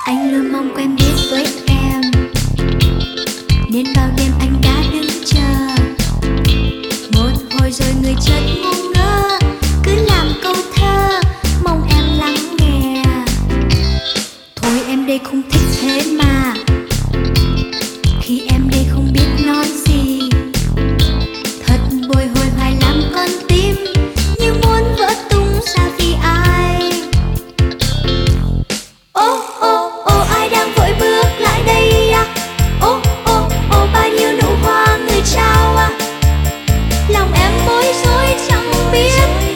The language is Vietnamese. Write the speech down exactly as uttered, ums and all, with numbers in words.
Anh luôn mong quen biết với em, nên bao đêm anh đã đứng chờ. Một hồi rồi người chợt ngu ngơ, cứ làm câu thơ mong em lắng nghe. Thôi em đây không thích thế mà, khi em đây không biết nói gì. Thật bồi hồi hoài làm con tim như muốn vỡ tung ra vì ai. Ô ô ô ai đang vội bước lại đây à? Ô ô ô bao nhiêu nụ hoa người trao à? Lòng em bối rối chẳng biết